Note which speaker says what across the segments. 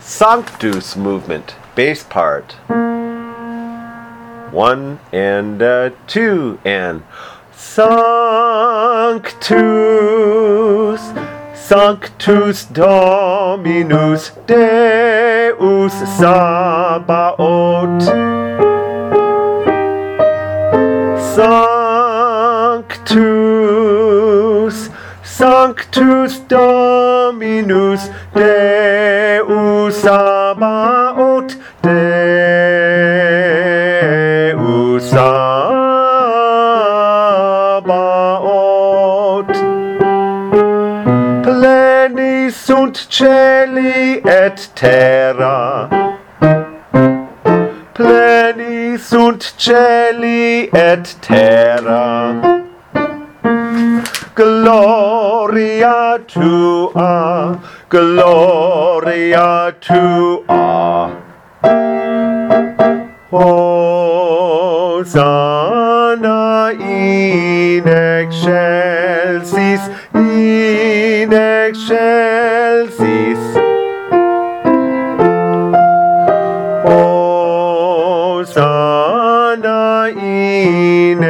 Speaker 1: Sanctus movement, bass part. 1 and 2 and Sanctus, Sanctus Dominus Deus Sabaoth. Sanctus, Sanctus Dominus Deus Sabaoth, Deus Sabaoth. Pleni sunt celi et terra, pleni sunt celi et terra. Gloria tua, gloria tua. Hosanna in excelsis, in excelsis. Hosanna in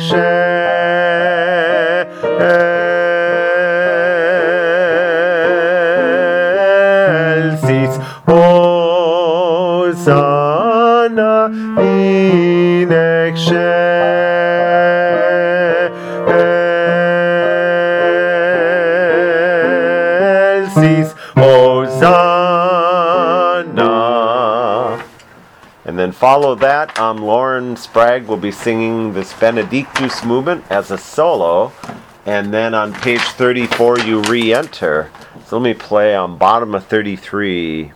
Speaker 1: excelsis. Hosanna in excelsis. Hosanna. And then follow that, Lauren Sprague will be singing this Benedictus movement as a solo. And then on page 34 you re-enter. So let me play on bottom of 33.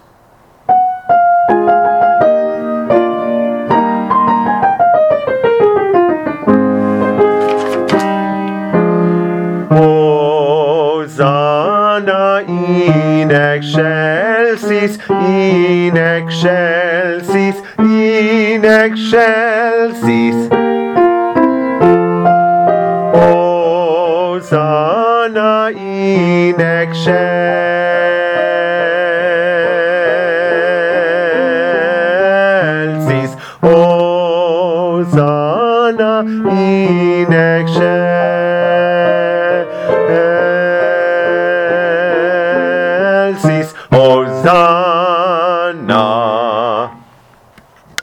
Speaker 1: Hosanna in excelsis, in excelsis, in excelsis. Hosanna in excelsis. Hosanna in excelsis. Hosanna.